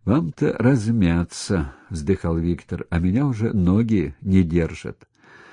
«Вам-то размяться», — вздыхал Виктор, — «а меня уже ноги не держат».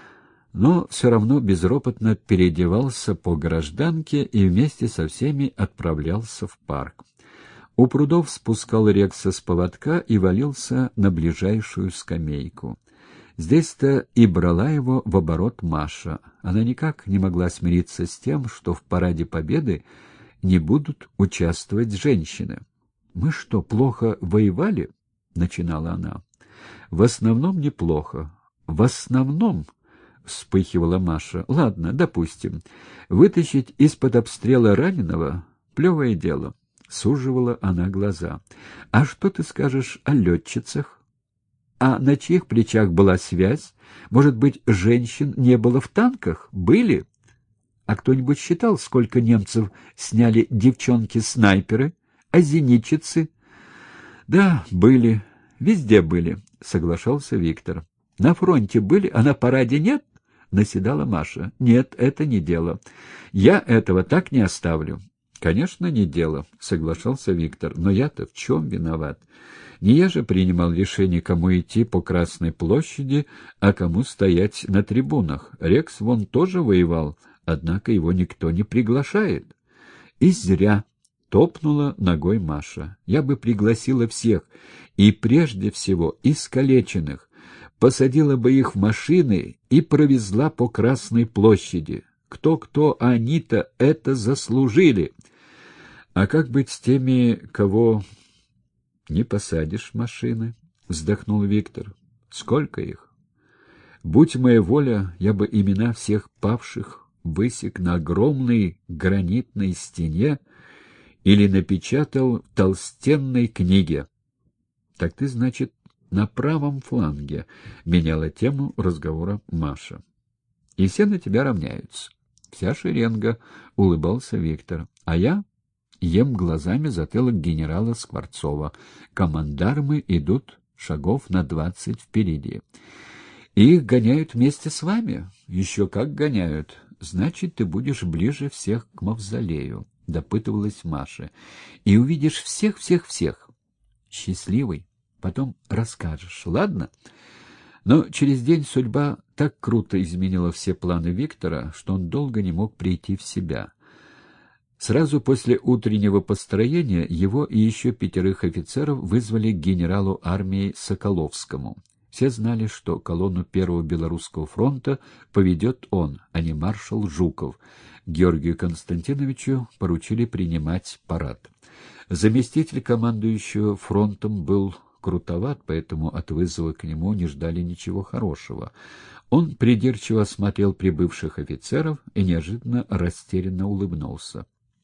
Но все равно безропотно переодевался по гражданке и вместе со всеми отправлялся в парк. У прудов спускал Рекса с поводка и валился на ближайшую скамейку. Здесь-то и брала его в оборот Маша. Она никак не могла смириться с тем, что в параде Победы не будут участвовать женщины. «Мы что, плохо воевали?» — начинала она. «В основном неплохо. В основном...» — вспыхивала Маша. «Ладно, допустим. Вытащить из-под обстрела раненого — плевое дело». Суживала она глаза. «А что ты скажешь о летчицах? А на чьих плечах была связь? Может быть, женщин не было в танках? Были? А кто-нибудь считал, сколько немцев сняли девчонки-снайперы? А зенитчицы?» «Да, были. Везде были», — соглашался Виктор. «На фронте были, а на параде нет?» — наседала Маша. «Нет, это не дело. Я этого так не оставлю». «Конечно, не дело», — соглашался Виктор. «Но я-то в чем виноват? Не я же принимал решение, кому идти по Красной площади, а кому стоять на трибунах. Рекс вон тоже воевал, однако его никто не приглашает». «И зря», — топнула ногой Маша. «Я бы пригласила всех, и прежде всего искалеченных, посадила бы их в машины и провезла по Красной площади. Кто-кто, а они-то это заслужили». «А как быть с теми, кого не посадишь в машины?» — вздохнул Виктор. «Сколько их? Будь моя воля, я бы имена всех павших высек на огромной гранитной стене или напечатал в толстенной книге». «Так ты, значит, на правом фланге», — меняла тему разговора Маша. «И все на тебя равняются». «Вся шеренга», — улыбался Виктор. «А я ем глазами затылок генерала Скворцова. Командармы идут шагов на 20 впереди. И их гоняют вместе с вами? Еще как гоняют. Значит, ты будешь ближе всех к мавзолею», — допытывалась Маша. «И увидишь всех-всех-всех. Счастливый. Потом расскажешь, ладно?» Но через день судьба так круто изменила все планы Виктора, что он долго не мог прийти в себя. Сразу после утреннего построения его и еще 5 офицеров вызвали к генералу армии Соколовскому. Все знали, что колонну Первого Белорусского фронта поведет он, а не маршал Жуков. Георгию Константиновичу поручили принимать парад. Заместитель командующего фронтом был крутоват, поэтому от вызова к нему не ждали ничего хорошего. Он придирчиво осмотрел прибывших офицеров и неожиданно растерянно улыбнулся.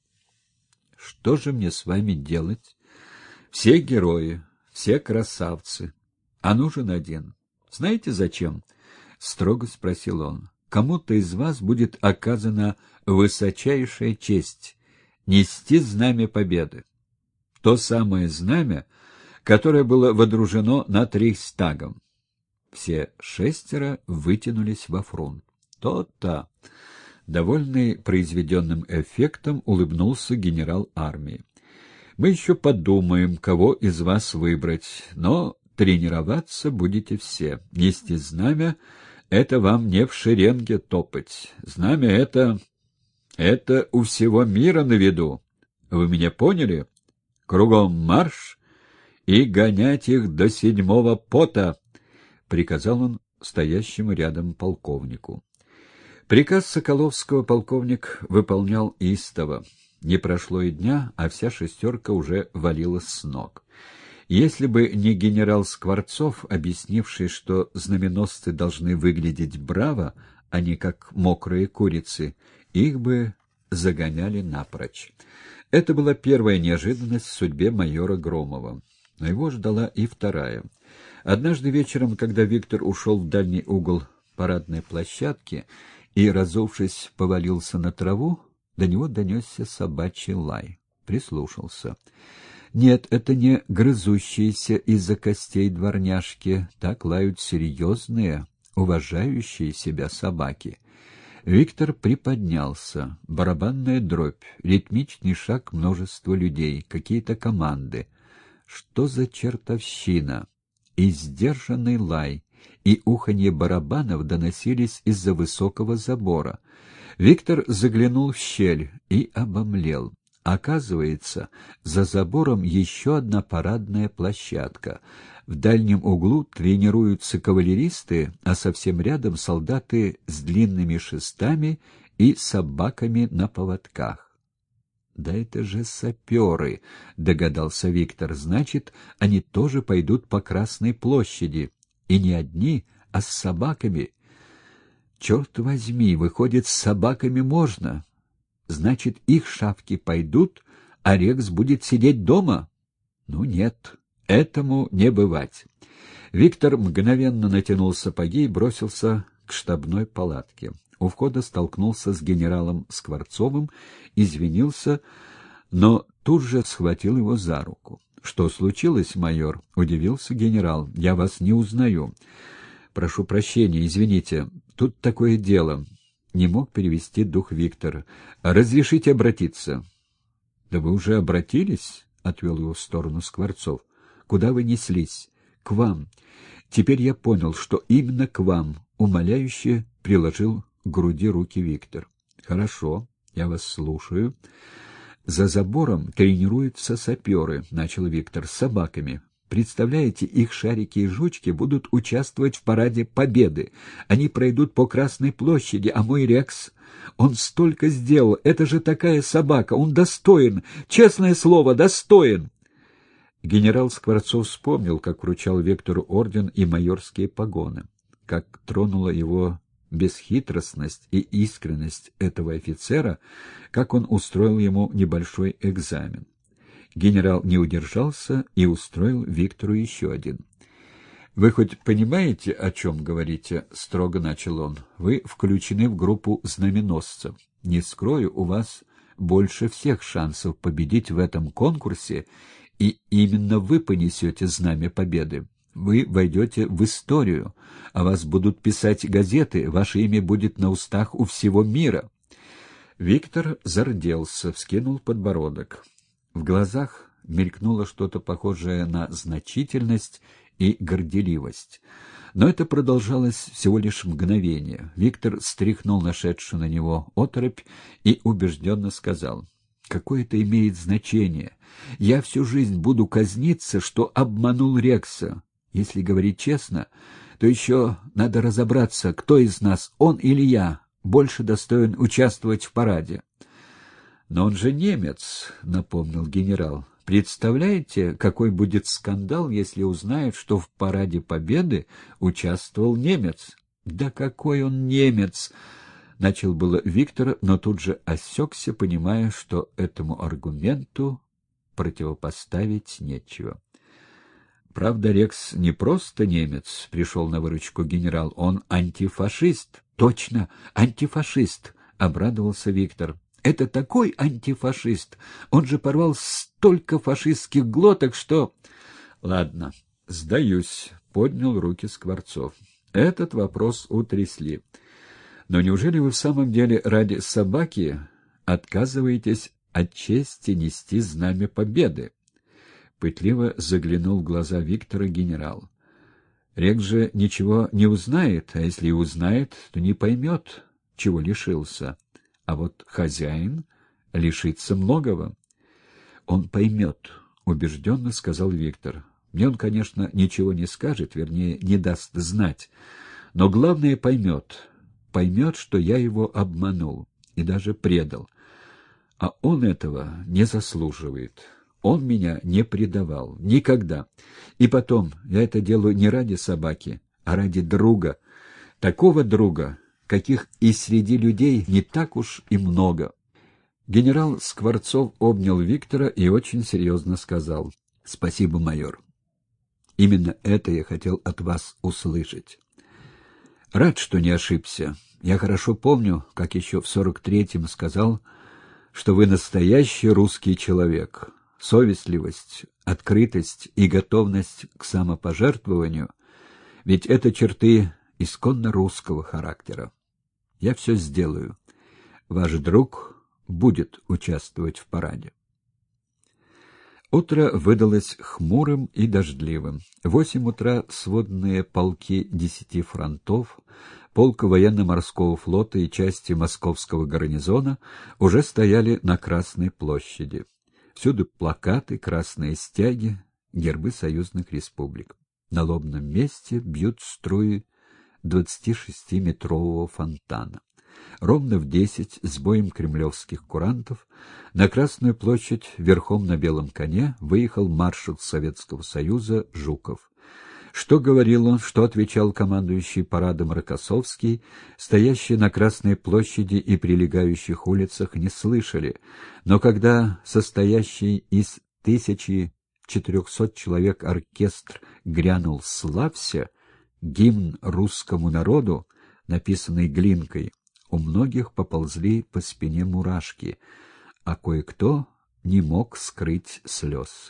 «Что же мне с вами делать? Все герои, все красавцы, а нужен один. Знаете зачем?» — строго спросил он. «Кому-то из вас будет оказана высочайшая честь — нести знамя победы. То самое знамя, которое было водружено над Рейхстагом». Все 6 вытянулись во фронт. «То-то!» Довольный произведенным эффектом, улыбнулся генерал армии. «Мы еще подумаем, кого из вас выбрать, но тренироваться будете все. Нести знамя — это вам не в шеренге топать. Знамя — это у всего мира на виду. Вы меня поняли? Кругом марш и гонять их до 7-го пота», — приказал он стоящему рядом полковнику. Приказ Соколовского полковник выполнял истово. Не прошло и дня, а вся 6 уже валилась с ног. Если бы не генерал Скворцов, объяснивший, что знаменосцы должны выглядеть браво, а не как мокрые курицы, их бы загоняли напрочь. Это была первая неожиданность в судьбе майора Громова. Но его ждала и вторая. Однажды вечером, когда Виктор ушел в дальний угол парадной площадки и, разувшись, повалился на траву, до него донесся собачий лай. Прислушался. Нет, это не грызущиеся из-за костей дворняжки, так лают серьезные, уважающие себя собаки. Виктор приподнялся. Барабанная дробь, ритмичный шаг множества людей, какие-то команды. Что за чертовщина? И сдержанный лай, и уханье барабанов доносились из-за высокого забора. Виктор заглянул в щель и обомлел. Оказывается, за забором еще одна парадная площадка. В дальнем углу тренируются кавалеристы, а совсем рядом солдаты с длинными шестами и собаками на поводках. «Да это же саперы», — догадался Виктор. «Значит, они тоже пойдут по Красной площади. И не одни, а с собаками. Черт возьми, выходит, с собаками можно. Значит, их шавки пойдут, а Рекс будет сидеть дома? Ну нет, этому не бывать». Виктор мгновенно натянул сапоги и бросился к штабной палатке. У входа столкнулся с генералом Скворцовым, извинился, но тут же схватил его за руку. «Что случилось, майор?» — удивился генерал. «Я вас не узнаю». «Прошу прощения, извините. Тут такое дело». Не мог перевести дух Виктор. «Разрешите обратиться?» «Да вы уже обратились?» — отвел его в сторону Скворцов. «Куда вы неслись?» «К вам. Теперь я понял, что именно к вам», — умоляюще приложил к груди руки Виктор. «Хорошо, я вас слушаю». «За забором тренируются саперы», — начал Виктор, — «с собаками. Представляете, их шарики и жучки будут участвовать в параде Победы. Они пройдут по Красной площади, а мой Рекс... Он столько сделал, это же такая собака, он достоин, честное слово, достоин». Генерал Скворцов вспомнил, как вручал Виктору орден и майорские погоны, как тронула его бесхитростность и искренность этого офицера, как он устроил ему небольшой экзамен. Генерал не удержался и устроил Виктору еще один. «Вы хоть понимаете, о чем говорите?» — строго начал он. «Вы включены в группу знаменосцев. Не скрою, у вас больше всех шансов победить в этом конкурсе, и именно вы понесете знамя победы. Вы войдете в историю, о вас будут писать газеты, ваше имя будет на устах у всего мира». Виктор зарделся, вскинул подбородок. В глазах мелькнуло что-то похожее на значительность и горделивость. Но это продолжалось всего лишь мгновение. Виктор стряхнул нашедшую на него оторопь и убежденно сказал: «Какое это имеет значение? Я всю жизнь буду казниться, что обманул Рекса. Если говорить честно, то еще надо разобраться, кто из нас, он или я, больше достоин участвовать в параде». «Но он же немец», — напомнил генерал. «Представляете, какой будет скандал, если узнают, что в параде Победы участвовал немец?» «Да какой он немец!» — начал было Виктор, но тут же осекся, понимая, что этому аргументу противопоставить нечего. «Правда, Рекс не просто немец», — пришел на выручку генерал, — «он антифашист». «Точно, антифашист», — обрадовался Виктор. «Это такой антифашист! Он же порвал столько фашистских глоток, что...» «Ладно, сдаюсь», — поднял руки Скворцов. «Этот вопрос утрясли. Но неужели вы в самом деле ради собаки отказываетесь от чести нести знамя победы?» Пытливо заглянул в глаза Виктора генерал. «Рекс же ничего не узнает, а если и узнает, то не поймет, чего лишился. А вот хозяин лишится многого». «Он поймет», — убежденно сказал Виктор. «Мне он, конечно, ничего не скажет, вернее, не даст знать. Но главное поймет. Поймет, что я его обманул и даже предал. А он этого не заслуживает. Он меня не предавал. Никогда. И потом, я это делаю не ради собаки, а ради друга. Такого друга, каких и среди людей не так уж и много». Генерал Скворцов обнял Виктора и очень серьезно сказал: «Спасибо, майор. Именно это я хотел от вас услышать. Рад, что не ошибся. Я хорошо помню, как еще в 43-м сказал, что вы настоящий русский человек. Совестливость, открытость и готовность к самопожертвованию — ведь это черты исконно русского характера. Я все сделаю. Ваш друг будет участвовать в параде». Утро выдалось хмурым и дождливым. В 8 утра сводные полки 10 фронтов, полк военно-морского флота и части московского гарнизона уже стояли на Красной площади. Всюду плакаты, красные стяги, гербы союзных республик. На лобном месте бьют струи 26-метрового фонтана. Ровно в 10 с боем кремлевских курантов на Красную площадь верхом на белом коне выехал маршал Советского Союза Жуков. Что говорил он, что отвечал командующий парадом Рокоссовский, стоящие на Красной площади и прилегающих улицах не слышали, но когда состоящий из 1400 человек оркестр грянул «Славься», гимн русскому народу, написанный Глинкой, у многих поползли по спине мурашки, а кое-кто не мог скрыть слез.